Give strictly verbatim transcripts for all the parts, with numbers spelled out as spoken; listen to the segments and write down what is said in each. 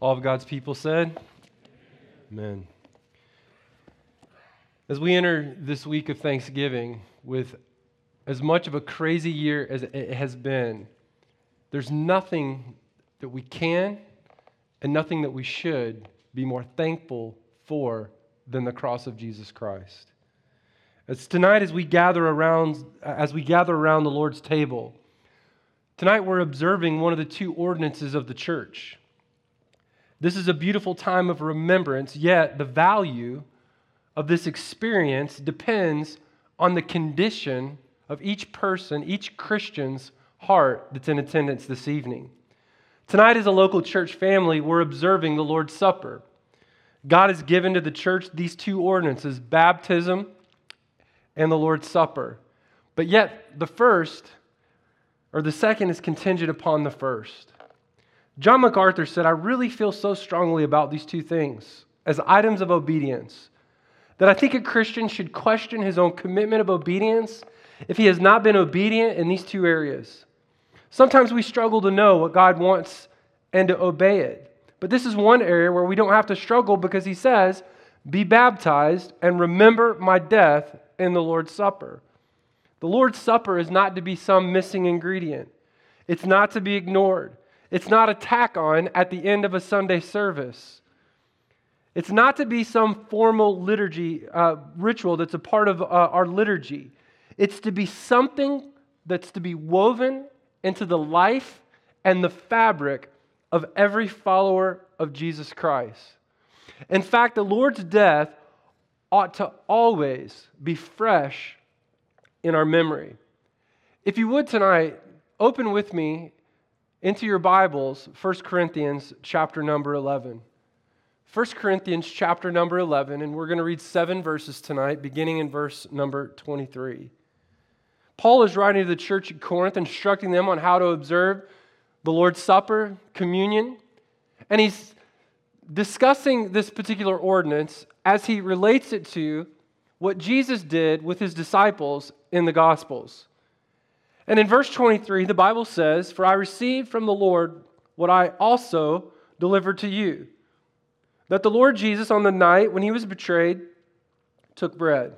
All of God's people said, Amen. As we enter this week of Thanksgiving with as much of a crazy year as it has been, there's nothing that we can and nothing that we should be more thankful for than the cross of Jesus Christ. As tonight, as we gather around, as we gather around the Lord's table, tonight we're observing one of the two ordinances of the church. This is a beautiful time of remembrance, yet the value of this experience depends on the condition of each person, each Christian's heart that's in attendance this evening. Tonight, as a local church family, we're observing the Lord's Supper. God has given to the church these two ordinances, baptism and the Lord's Supper. But yet, the first, or the second, is contingent upon the first. John MacArthur said, I really feel so strongly about these two things as items of obedience that I think a Christian should question his own commitment of obedience if he has not been obedient in these two areas. Sometimes we struggle to know what God wants and to obey it. But this is one area where we don't have to struggle because he says, be baptized and remember my death in the Lord's Supper. The Lord's Supper is not to be some missing ingredient. It's not to be ignored. It's not a tack on at the end of a Sunday service. It's not to be some formal liturgy uh, ritual that's a part of uh, our liturgy. It's to be something that's to be woven into the life and the fabric of every follower of Jesus Christ. In fact, the Lord's death ought to always be fresh in our memory. If you would tonight, open with me into your Bibles, First Corinthians chapter number eleven. First Corinthians chapter number eleven, and we're going to read seven verses tonight, beginning in verse number twenty-three. Paul is writing to the church at Corinth, instructing them on how to observe the Lord's Supper, communion, and he's discussing this particular ordinance as he relates it to what Jesus did with his disciples in the Gospels. And in verse twenty-three, the Bible says, For I received from the Lord what I also delivered to you, that the Lord Jesus on the night when he was betrayed took bread.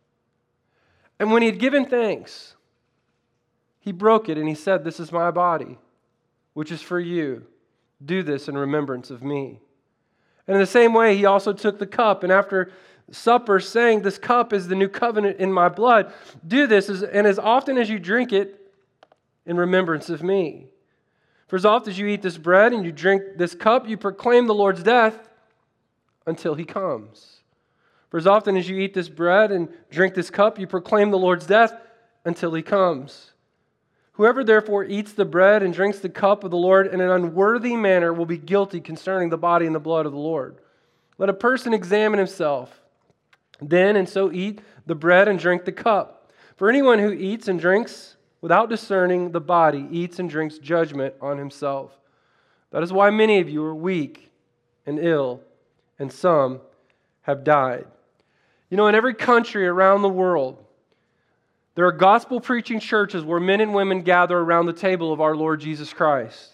And when he had given thanks, he broke it and he said, This is my body, which is for you. Do this in remembrance of me. And in the same way, he also took the cup, and after supper, saying, This cup is the new covenant in my blood. Do this, as, and as often as you drink it, in remembrance of me. For as often as you eat this bread and you drink this cup, you proclaim the Lord's death until he comes. For as often as you eat this bread and drink this cup, you proclaim the Lord's death until he comes. Whoever therefore eats the bread and drinks the cup of the Lord in an unworthy manner will be guilty concerning the body and the blood of the Lord. Let a person examine himself then, and so eat the bread and drink the cup. For anyone who eats and drinks without discerning the body eats and drinks judgment on himself. That is why many of you are weak and ill, and some have died. You know, in every country around the world, there are gospel-preaching churches where men and women gather around the table of our Lord Jesus Christ.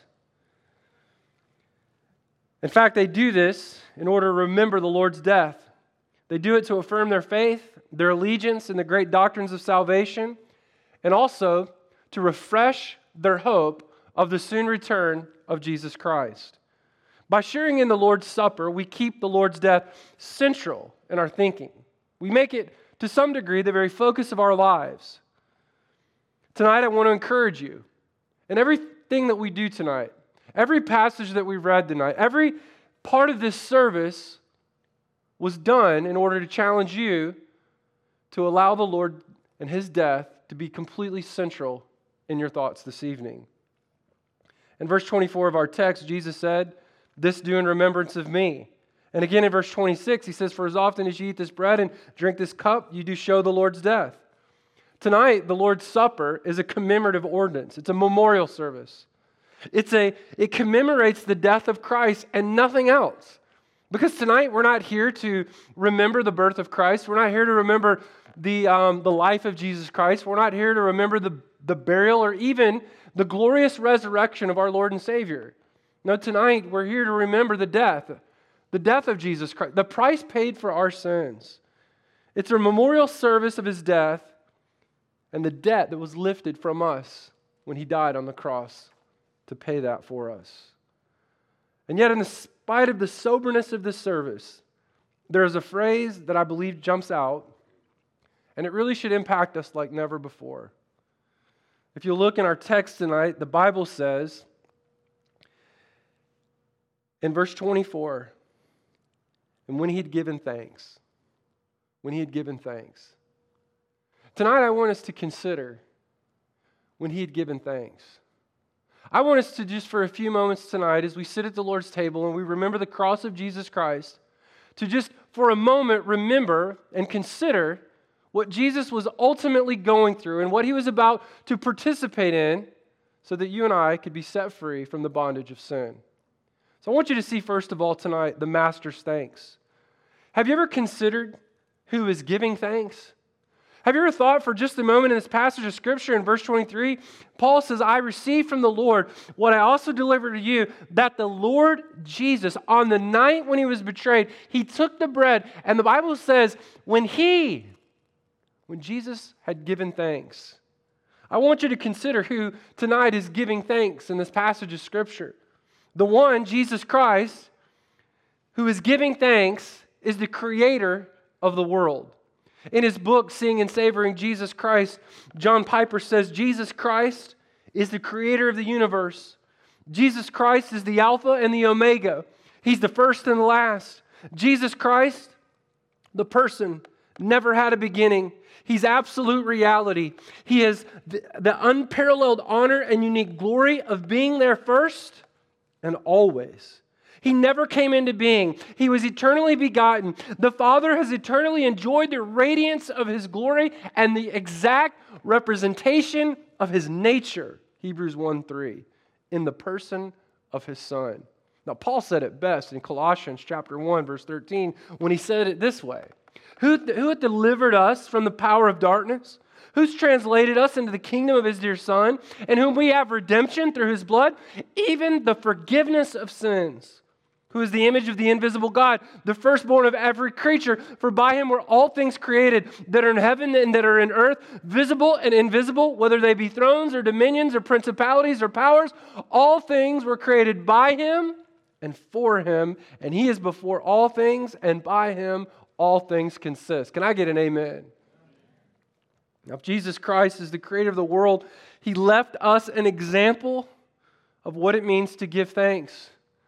In fact, they do this in order to remember the Lord's death. They do it to affirm their faith, their allegiance in the great doctrines of salvation, and also to refresh their hope of the soon return of Jesus Christ. By sharing in the Lord's Supper, we keep the Lord's death central in our thinking. We make it, to some degree, the very focus of our lives. Tonight, I want to encourage you, in everything that we do tonight, every passage that we read tonight, every part of this service was done in order to challenge you to allow the Lord and his death to be completely central in your thoughts this evening. In verse twenty-four of our text, Jesus said, This do in remembrance of me. And again in verse twenty-six, he says, For as often as you eat this bread and drink this cup, you do show the Lord's death. Tonight, the Lord's Supper is a commemorative ordinance. It's a memorial service. It's a, it commemorates the death of Christ and nothing else. Because tonight, we're not here to remember the birth of Christ. We're not here to remember the, um, the life of Jesus Christ. We're not here to remember the, the burial or even the glorious resurrection of our Lord and Savior. No, tonight we're here to remember the death, the death of Jesus Christ, the price paid for our sins. It's a memorial service of his death and the debt that was lifted from us when he died on the cross to pay that for us. And yet, in spite of the soberness of this service, there is a phrase that I believe jumps out, and it really should impact us like never before. If you look in our text tonight, the Bible says in verse twenty-four, and when he had given thanks, when he had given thanks. Tonight I want us to consider when he had given thanks. I want us to just for a few moments tonight as we sit at the Lord's table and we remember the cross of Jesus Christ, to just for a moment remember and consider what Jesus was ultimately going through and what he was about to participate in so that you and I could be set free from the bondage of sin. So I want you to see first of all tonight the Master's thanks. Have you ever considered who is giving thanks? Have you ever thought for just a moment in this passage of Scripture in verse twenty-three, Paul says, I received from the Lord what I also delivered to you, that the Lord Jesus, on the night when he was betrayed, he took the bread, and the Bible says, when he, when Jesus had given thanks. I want you to consider who tonight is giving thanks in this passage of Scripture. The one, Jesus Christ, who is giving thanks, is the creator of the world. In his book, Seeing and Savoring Jesus Christ, John Piper says, Jesus Christ is the creator of the universe. Jesus Christ is the Alpha and the Omega. He's the first and the last. Jesus Christ, the person, never had a beginning. He's absolute reality. He has the, the unparalleled honor and unique glory of being there first and always. He never came into being. He was eternally begotten. The Father has eternally enjoyed the radiance of his glory and the exact representation of his nature, Hebrews one three, in the person of his Son. Now, Paul said it best in Colossians chapter one, verse thirteen, when he said it this way, Who, who hath delivered us from the power of darkness? Who's translated us into the kingdom of his dear Son, in whom we have redemption through his blood, even the forgiveness of sins, who is the image of the invisible God, the firstborn of every creature. For by him were all things created that are in heaven and that are in earth, visible and invisible, whether they be thrones or dominions or principalities or powers. All things were created by him and for him, and he is before all things, and by him all things consist. Can I get an amen? Now, if Jesus Christ is the creator of the world, he left us an example of what it means to give thanks.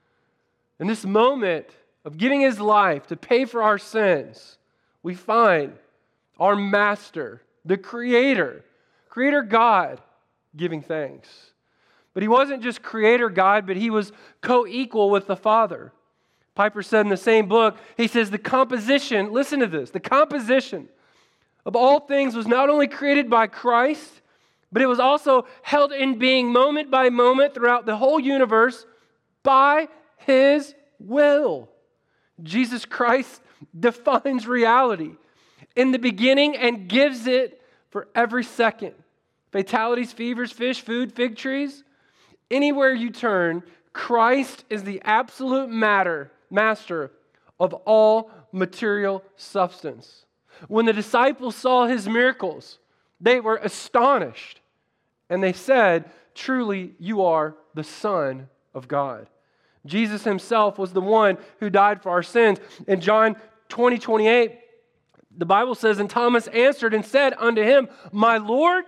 In this moment of giving his life to pay for our sins, we find our Master, the Creator, Creator God, giving thanks. But he wasn't just Creator God, but he was co-equal with the Father. Piper said in the same book, he says the composition, listen to this, the composition of all things was not only created by Christ, but it was also held in being moment by moment throughout the whole universe by his will. Jesus Christ defines reality in the beginning and gives it for every second. Fatalities, fevers, fish, food, fig trees. Anywhere you turn, Christ is the absolute matter, master of all material substance. When the disciples saw his miracles, they were astonished. And they said, truly, you are the Son of God. Jesus himself was the one who died for our sins. In John twenty, twenty-eight, the Bible says, and Thomas answered and said unto him, my Lord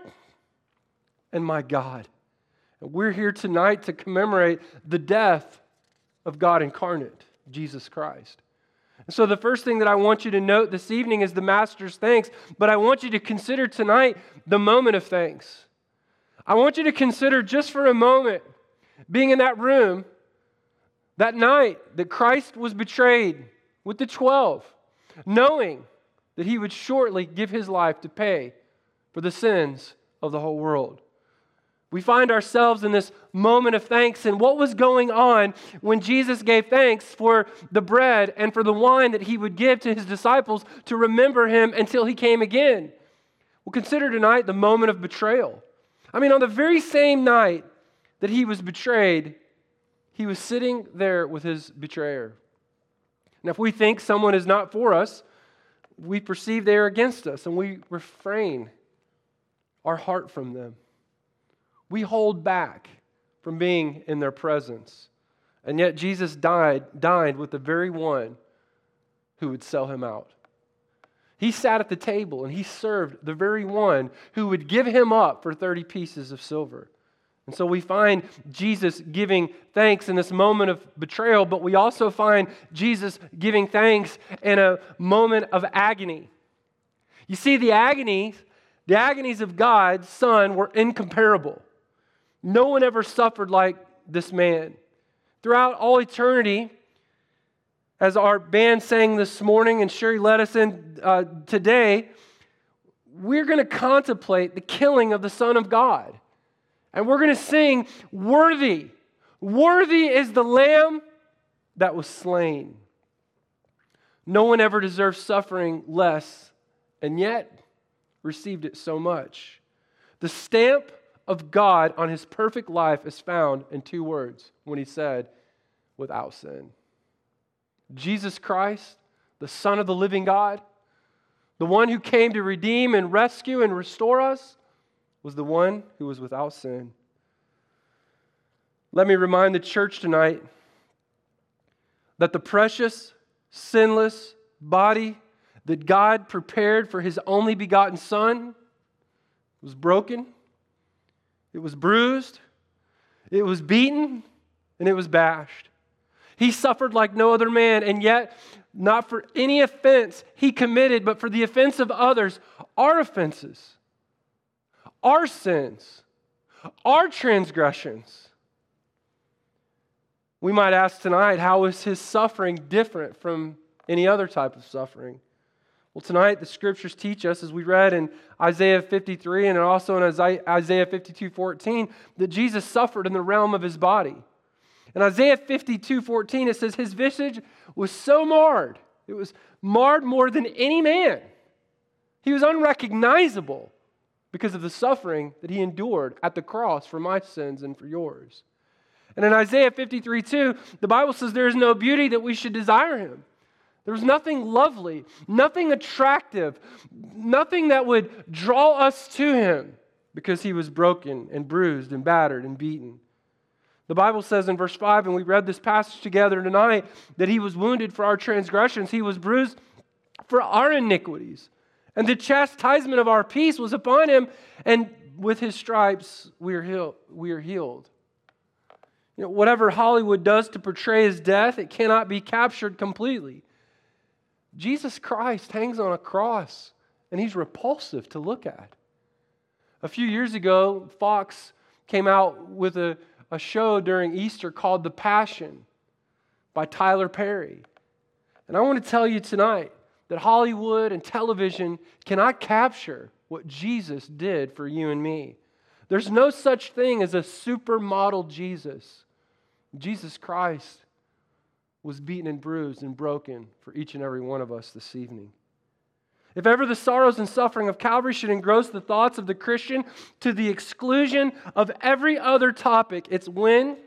and my God. And we're here tonight to commemorate the death of God incarnate, Jesus Christ. And so the first thing that I want you to note this evening is the Master's thanks, but I want you to consider tonight the moment of thanks. I want you to consider just for a moment being in that room that night that Christ was betrayed with the twelve, knowing that he would shortly give his life to pay for the sins of the whole world. We find ourselves in this moment of thanks, and what was going on when Jesus gave thanks for the bread and for the wine that he would give to his disciples to remember him until he came again? Well, consider tonight the moment of betrayal. I mean, on the very same night that he was betrayed, he was sitting there with his betrayer. And if we think someone is not for us, we perceive they are against us, and we refrain our heart from them. We hold back from being in their presence. And yet Jesus died, dined with the very one who would sell him out. He sat at the table and he served the very one who would give him up for thirty pieces of silver. And so we find Jesus giving thanks in this moment of betrayal, but we also find Jesus giving thanks in a moment of agony. You see, the agonies, the agonies of God's Son were incomparable. No one ever suffered like this man. Throughout all eternity, as our band sang this morning and Sherry led us in uh, today, we're going to contemplate the killing of the Son of God. And we're going to sing, worthy, worthy is the Lamb that was slain. No one ever deserved suffering less, and yet received it so much. The stamp of God on his perfect life is found in two words when he said, without sin. Jesus Christ, the Son of the living God, the one who came to redeem and rescue and restore us, was the one who was without sin. Let me remind the church tonight that the precious, sinless body that God prepared for his only begotten Son was broken, it was bruised, it was beaten, and it was bashed. He suffered like no other man, and yet not for any offense he committed, but for the offense of others, our offenses, our sins, our transgressions. We might ask tonight, how is his suffering different from any other type of suffering? Well, tonight the scriptures teach us, as we read in Isaiah fifty-three and also in Isaiah fifty-two fourteen, that Jesus suffered in the realm of his body. In Isaiah fifty-two fourteen, it says, his visage was so marred, it was marred more than any man. He was unrecognizable because of the suffering that he endured at the cross for my sins and for yours. And in Isaiah fifty-three two, the Bible says there is no beauty that we should desire him. There was nothing lovely, nothing attractive, nothing that would draw us to him because he was broken and bruised and battered and beaten. The Bible says in verse five, and we read this passage together tonight, that he was wounded for our transgressions, he was bruised for our iniquities. And the chastisement of our peace was upon him, and with his stripes we are healed. We are healed. You know, whatever Hollywood does to portray his death, it cannot be captured completely. Jesus Christ hangs on a cross, and he's repulsive to look at. A few years ago, Fox came out with a, a show during Easter called The Passion by Tyler Perry. And I want to tell you tonight that Hollywood and television cannot capture what Jesus did for you and me. There's no such thing as a supermodel Jesus. Jesus Christ was beaten and bruised and broken for each and every one of us this evening. If ever the sorrows and suffering of Calvary should engross the thoughts of the Christian to the exclusion of every other topic, it's when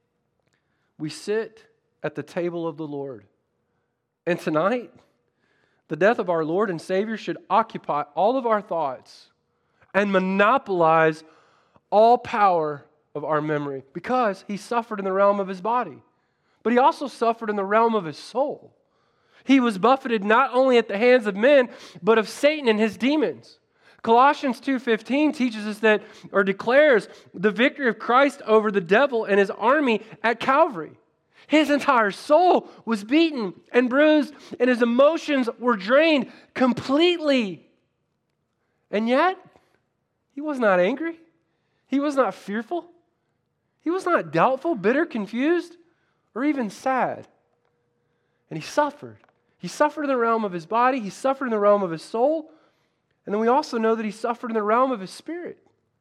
we sit at the table of the Lord. And tonight, the death of our Lord and Savior should occupy all of our thoughts and monopolize all power of our memory, because he suffered in the realm of his body, but he also suffered in the realm of his soul. He was buffeted not only at the hands of men, but of Satan and his demons. Colossians two fifteen teaches us that, or declares, the victory of Christ over the devil and his army at Calvary. His entire soul was beaten and bruised, and his emotions were drained completely. And yet, he was not angry. He was not fearful. He was not doubtful, bitter, confused, or even sad. And he suffered. He suffered in the realm of his body. He suffered in the realm of his soul. And then we also know that he suffered in the realm of his spirit.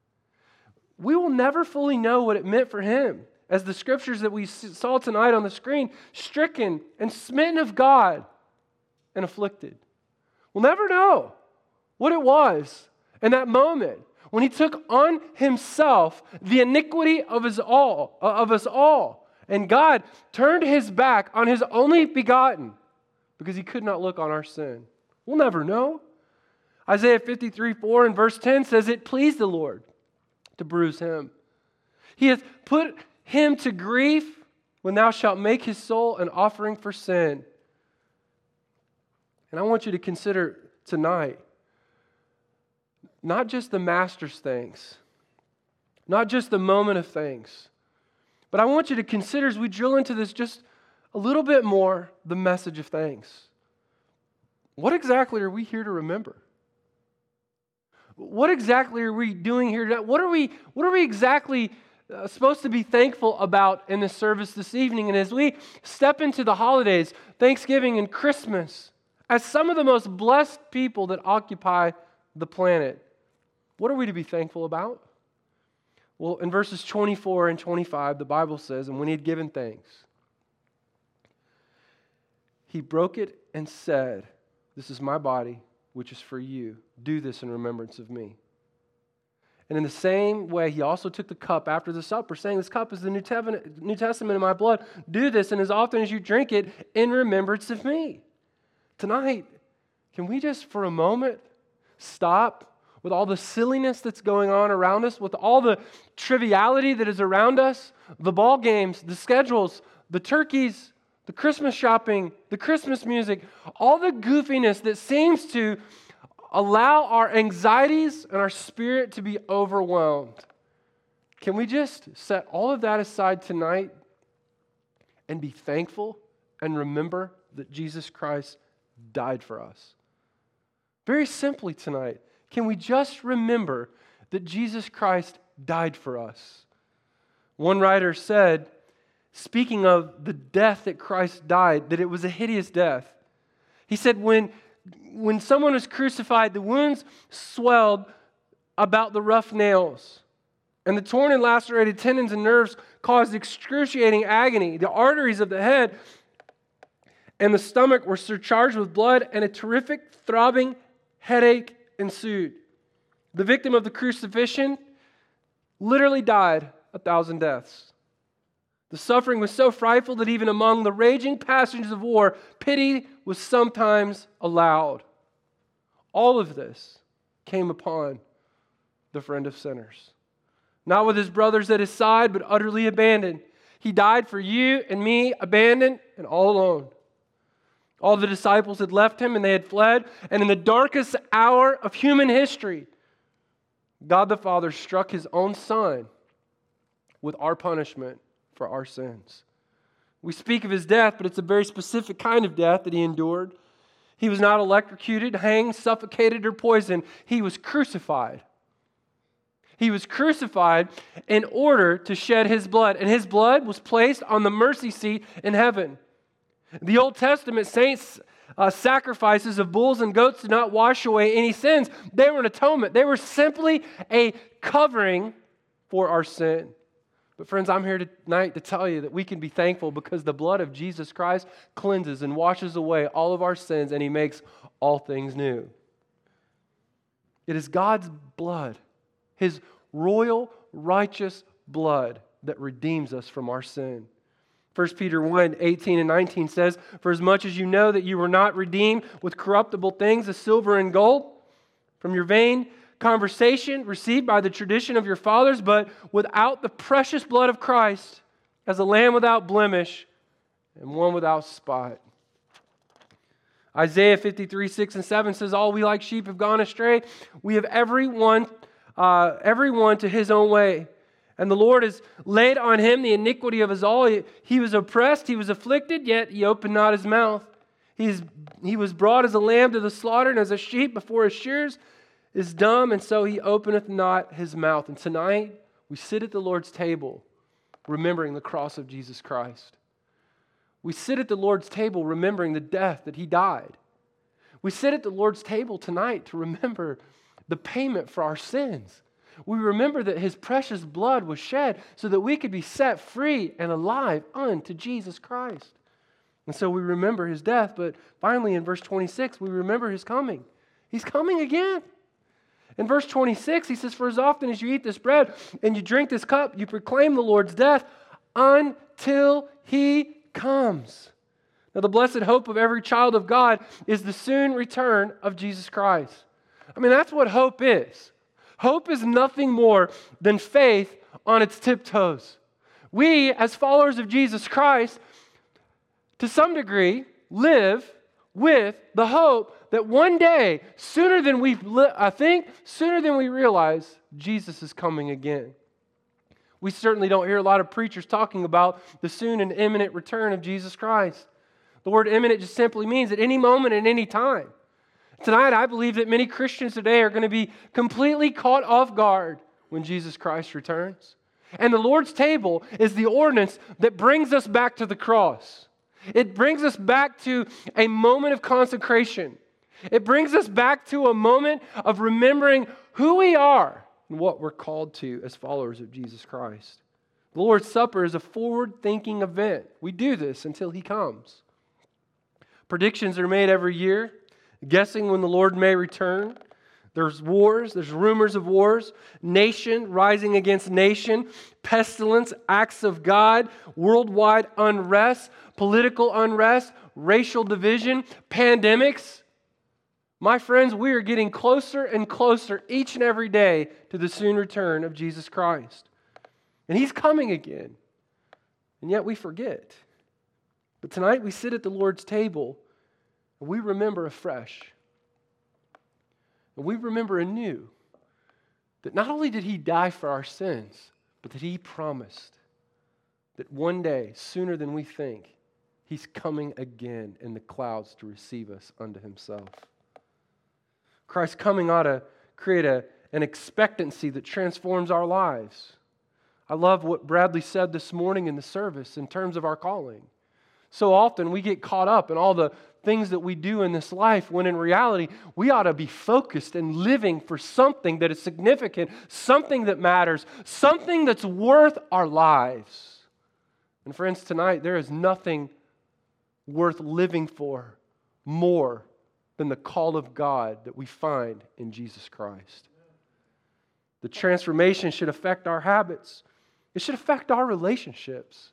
We will never fully know what it meant for him, as the scriptures that we saw tonight on the screen, stricken and smitten of God and afflicted. We'll never know what it was in that moment when he took on himself the iniquity of us all, of us all, And God turned his back on his only begotten because he could not look on our sin. We'll never know. Isaiah fifty-three, four and verse ten says, it pleased the Lord to bruise him. He hath put him to grief when thou shalt make his soul an offering for sin. And I want you to consider tonight, not just the master's thanks, not just the moment of thanks, but I want you to consider as we drill into this just a little bit more, the message of thanks. What exactly are we here to remember? What exactly are we doing here today? What are we, what are we exactly uh, supposed to be thankful about in the service this evening? And as we step into the holidays, Thanksgiving and Christmas, as some of the most blessed people that occupy the planet, what are we to be thankful about? Well, in verses twenty-four and twenty-five, the Bible says, and when he had given thanks, he broke it and said, this is my body, which is for you. Do this in remembrance of me. And in the same way, he also took the cup after the supper, saying, this cup is the New Testament, New Testament in my blood. Do this, and as often as you drink it, in remembrance of me. Tonight, can we just for a moment stop with all the silliness that's going on around us, with all the triviality that is around us, the ball games, the schedules, the turkeys, the Christmas shopping, the Christmas music, all the goofiness that seems to allow our anxieties and our spirit to be overwhelmed. Can we just set all of that aside tonight and be thankful and remember that Jesus Christ died for us? Very simply tonight, can we just remember that Jesus Christ died for us? One writer said, speaking of the death that Christ died, that it was a hideous death. He said, when, when someone was crucified, the wounds swelled about the rough nails, and the torn and lacerated tendons and nerves caused excruciating agony. The arteries of the head and the stomach were surcharged with blood, and a terrific throbbing headache ensued. The victim of the crucifixion literally died a thousand deaths. The suffering was so frightful that even among the raging passions of war, pity was sometimes allowed. All of this came upon the friend of sinners. Not with his brothers at his side, but utterly abandoned. He died for you and me, abandoned and all alone. All the disciples had left him and they had fled. And in the darkest hour of human history, God the Father struck his own Son with our punishment for our sins. We speak of his death, but it's a very specific kind of death that he endured. He was not electrocuted, hanged, suffocated, or poisoned. He was crucified. He was crucified in order to shed his blood, and his blood was placed on the mercy seat in heaven. The Old Testament saints' uh, sacrifices of bulls and goats did not wash away any sins. They were an atonement. They were simply a covering for our sin. But friends, I'm here tonight to tell you that we can be thankful because the blood of Jesus Christ cleanses and washes away all of our sins, and he makes all things new. It is God's blood, his royal, righteous blood, that redeems us from our sin. First Peter one, eighteen and nineteen says, for as much as you know that you were not redeemed with corruptible things, as silver and gold, from your vain conversation received by the tradition of your fathers, but without the precious blood of Christ, as a lamb without blemish and one without spot. Isaiah fifty-three, six and seven says, all we like sheep have gone astray. We have everyone, uh, everyone to his own way. And the Lord has laid on him the iniquity of us all. He, he was oppressed, he was afflicted, yet he opened not his mouth. He's, he was brought as a lamb to the slaughter, and as a sheep before his shears is dumb, and so he openeth not his mouth. And tonight, we sit at the Lord's table, remembering the cross of Jesus Christ. We sit at the Lord's table, remembering the death that he died. We sit at the Lord's table tonight to remember the payment for our sins. We remember that his precious blood was shed so that we could be set free and alive unto Jesus Christ. And so we remember his death, but finally in verse twenty-six, we remember his coming. He's coming again. In verse twenty-six, he says, for as often as you eat this bread and you drink this cup, you proclaim the Lord's death till He comes. Now, the blessed hope of every child of God is the soon return of Jesus Christ. I mean, that's what hope is. Hope is nothing more than faith on its tiptoes. We, as followers of Jesus Christ, to some degree, live with the hope that one day, sooner than we, I think, sooner than we realize, Jesus is coming again. We certainly don't hear a lot of preachers talking about the soon and imminent return of Jesus Christ. The word imminent just simply means at any moment, at any time. Tonight, I believe that many Christians today are going to be completely caught off guard when Jesus Christ returns. And the Lord's table is the ordinance that brings us back to the cross. It brings us back to a moment of consecration. It brings us back to a moment of remembering who we are and what we're called to as followers of Jesus Christ. The Lord's Supper is a forward-thinking event. We do this until He comes. Predictions are made every year, guessing when the Lord may return. There's wars, there's rumors of wars, nation rising against nation, pestilence, acts of God, worldwide unrest, political unrest, racial division, pandemics. My friends, we are getting closer and closer each and every day to the soon return of Jesus Christ. And He's coming again. And yet we forget. But tonight we sit at the Lord's table and we remember afresh. And we remember anew that not only did He die for our sins, but that He promised that one day, sooner than we think, He's coming again in the clouds to receive us unto Himself. Christ's coming ought to create a, an expectancy that transforms our lives. I love what Bradley said this morning in the service in terms of our calling. So often we get caught up in all the things that we do in this life when in reality we ought to be focused and living for something that is significant, something that matters, something that's worth our lives. And friends, tonight there is nothing worth living for more than the call of God that we find in Jesus Christ. The transformation should affect our habits. It should affect our relationships,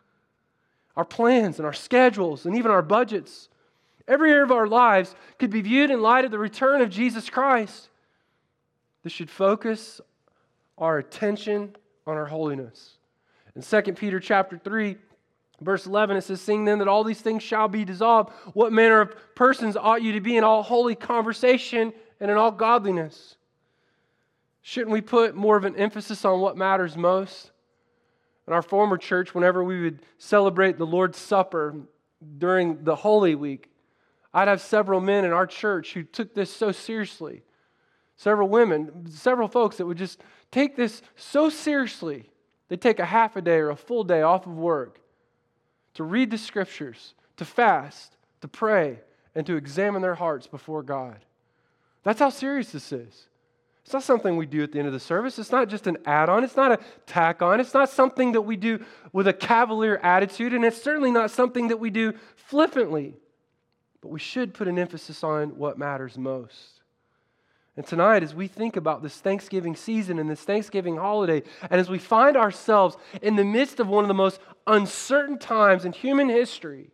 our plans and our schedules and even our budgets. Every area of our lives could be viewed in light of the return of Jesus Christ. This should focus our attention on our holiness. In Second Peter chapter three, verse eleven, it says, "Seeing then that all these things shall be dissolved, what manner of persons ought you to be in all holy conversation and in all godliness?" Shouldn't we put more of an emphasis on what matters most? In our former church, whenever we would celebrate the Lord's Supper during the Holy Week, I'd have several men in our church who took this so seriously. Several women, several folks that would just take this so seriously. They'd take a half a day or a full day off of work to read the Scriptures, to fast, to pray, and to examine their hearts before God. That's how serious this is. It's not something we do at the end of the service. It's not just an add-on. It's not a tack-on. It's not something that we do with a cavalier attitude, and it's certainly not something that we do flippantly. But we should put an emphasis on what matters most. And tonight, as we think about this Thanksgiving season and this Thanksgiving holiday, and as we find ourselves in the midst of one of the most uncertain times in human history,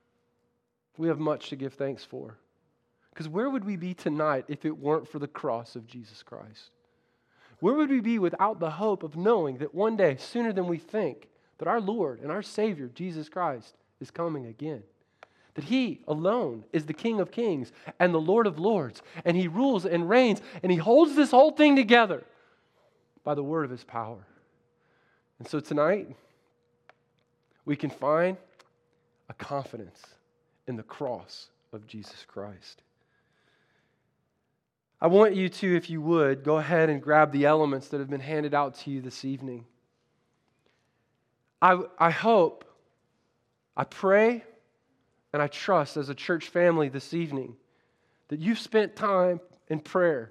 we have much to give thanks for. Because where would we be tonight if it weren't for the cross of Jesus Christ? Where would we be without the hope of knowing that one day, sooner than we think, that our Lord and our Savior, Jesus Christ, is coming again? That He alone is the King of Kings and the Lord of Lords, and He rules and reigns, and He holds this whole thing together by the word of His power. And so tonight, we can find a confidence in the cross of Jesus Christ. I want you to, if you would, go ahead and grab the elements that have been handed out to you this evening. I, I hope, I pray, and I trust as a church family this evening that you've spent time in prayer,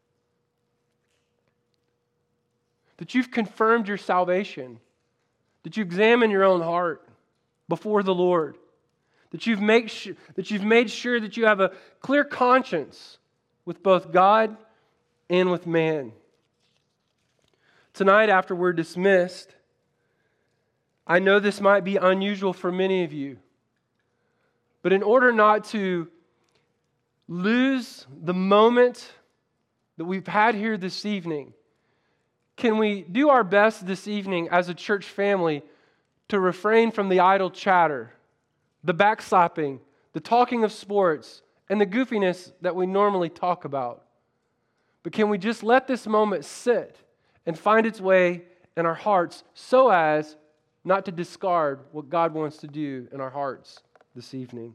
that you've confirmed your salvation, that you examine your own heart before the Lord, that you've, make sure, that you've made sure that you have a clear conscience with both God and with man. Tonight, after we're dismissed, I know this might be unusual for many of you, but in order not to lose the moment that we've had here this evening, can we do our best this evening as a church family to refrain from the idle chatter, the backslapping, the talking of sports, and the goofiness that we normally talk about? But can we just let this moment sit and find its way in our hearts so as not to discard what God wants to do in our hearts this evening?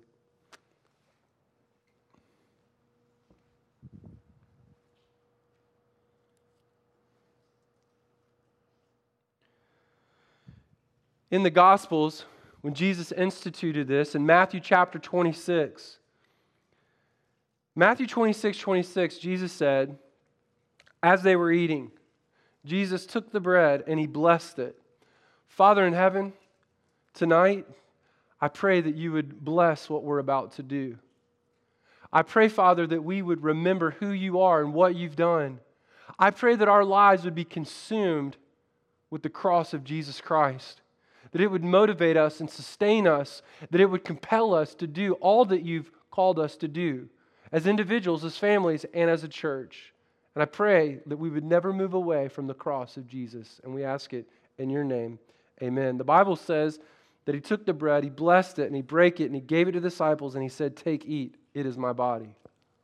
In the Gospels, when Jesus instituted this, in Matthew chapter twenty-six, Matthew twenty-six, twenty-six, Jesus said, as they were eating, Jesus took the bread and He blessed it. Father in heaven, tonight, I pray that You would bless what we're about to do. I pray, Father, that we would remember who You are and what You've done. I pray that our lives would be consumed with the cross of Jesus Christ, that it would motivate us and sustain us, that it would compel us to do all that You've called us to do as individuals, as families, and as a church. And I pray that we would never move away from the cross of Jesus. And we ask it in Your name. Amen. The Bible says that He took the bread, He blessed it, and He broke it, and He gave it to the disciples, and He said, take, eat, it is my body.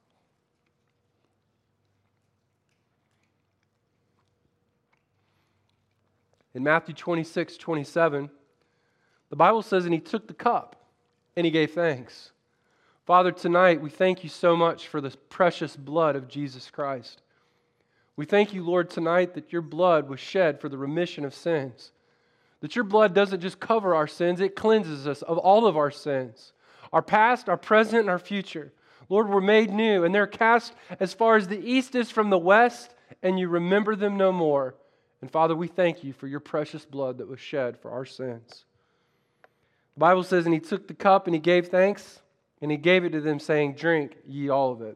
In Matthew twenty-six, twenty-seven, the Bible says, and He took the cup, and He gave thanks. Father, tonight we thank You so much for the precious blood of Jesus Christ. We thank You, Lord, tonight that Your blood was shed for the remission of sins. That Your blood doesn't just cover our sins, it cleanses us of all of our sins. Our past, our present, and our future. Lord, we're made new, and they're cast as far as the east is from the west, and You remember them no more. And Father, we thank You for Your precious blood that was shed for our sins. The Bible says, and He took the cup and He gave thanks, and He gave it to them, saying, drink ye all of it.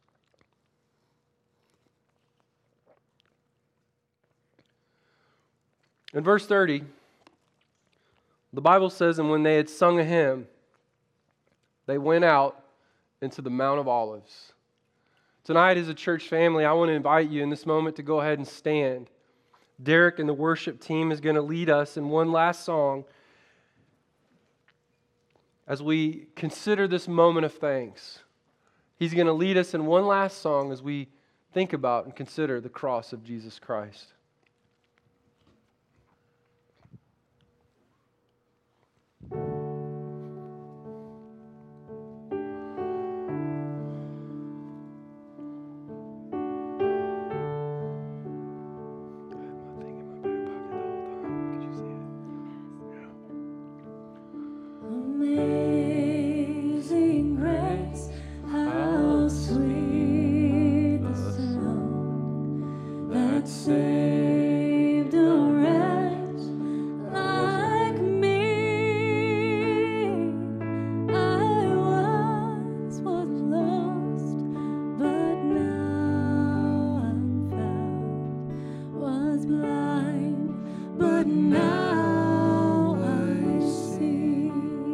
In verse thirty, the Bible says, and when they had sung a hymn, they went out into the Mount of Olives. Tonight, as a church family, I want to invite you in this moment to go ahead and stand. Derek and the worship team is going to lead us in one last song as we consider this moment of thanks. He's going to lead us in one last song as we think about and consider the cross of Jesus Christ. Amazing grace, how sweet the sound that saved a wretch like me. I once was lost, but now I'm found. Was blind, but now I see.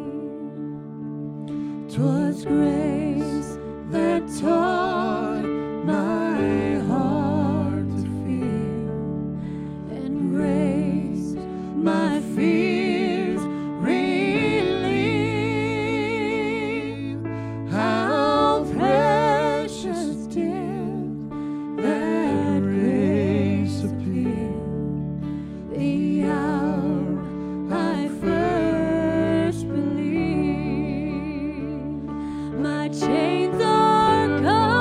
'Twas grace that taught my heart to fear, and grace my fears relieve. How precious did that grace appear, the hour I first believed. My chains are gone.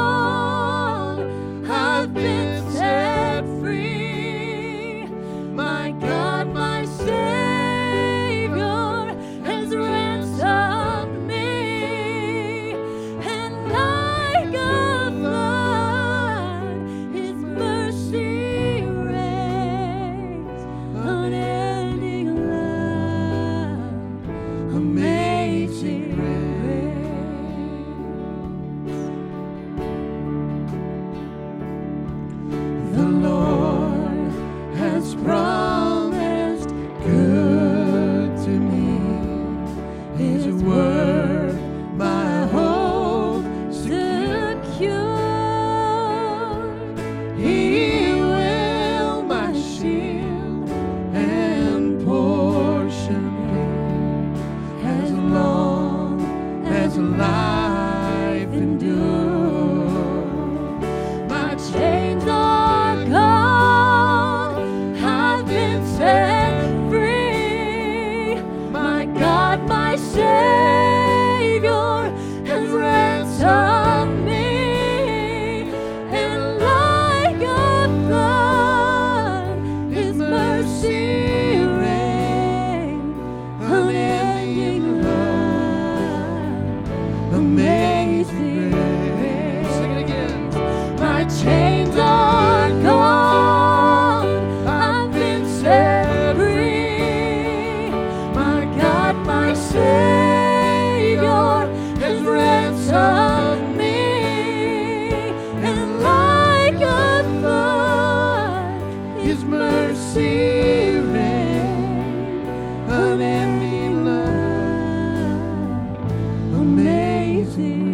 to life endure. My chains are gone, I've been set free. My God, my Savior has ransomed me, and like a flood, His mercy rain, unending love, amazing grace. Sing it again. My chains are gone, I've been set free. My God, my Savior has ransomed me, and like a flood, His mercy rain, unending love, amazing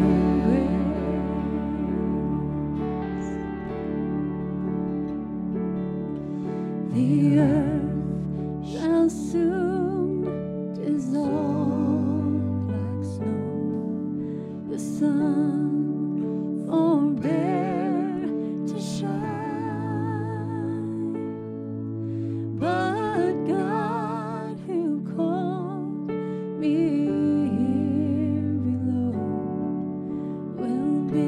grace. The earth shall soon dissolve like snow. The sun forbear to shine, but God who called me here below will be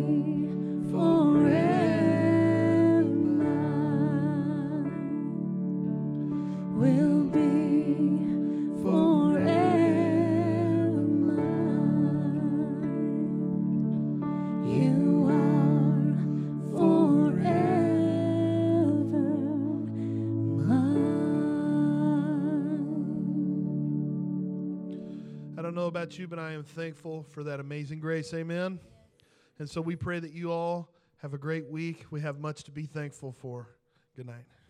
forever mine, will be forever mine. You are forever mine. I don't know about you, but I am thankful for that amazing grace. Amen. And so we pray that you all have a great week. We have much to be thankful for. Good night.